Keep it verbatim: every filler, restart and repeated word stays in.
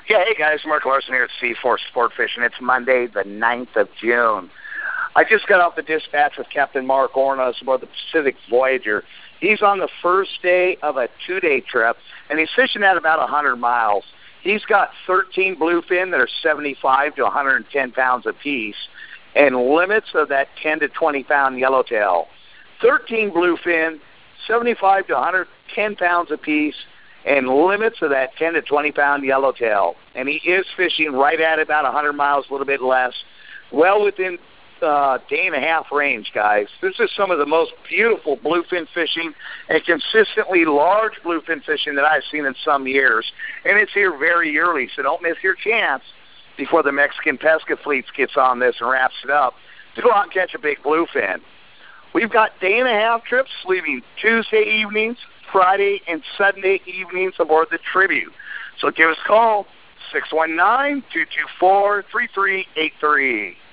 Yeah, hey guys, Mark Larson here at C four Sport Fishing. It's Monday, the ninth of June. I just got off the dispatch with Captain Mark Ornas aboard the Pacific Voyager. He's on the first day of a two-day trip, and he's fishing at about one hundred miles. He's got thirteen bluefin that are seventy-five to one hundred ten pounds apiece, and limits of that ten to twenty pound yellowtail. thirteen bluefin, seventy-five to one hundred ten pounds apiece, and limits of that ten to twenty pound yellowtail. And he is fishing right at about one hundred miles, a little bit less, well within uh, day and a half range, guys. This is some of the most beautiful bluefin fishing and consistently large bluefin fishing that I've seen in some years. And it's here very early, so don't miss your chance before the Mexican Pesca Fleet gets on this and wraps it up to go out and catch a big bluefin. We've got day and a half trips leaving Tuesday evenings, Friday, and Sunday evenings aboard the Tribute. So give us a call, six one nine, two two four, three three eight three.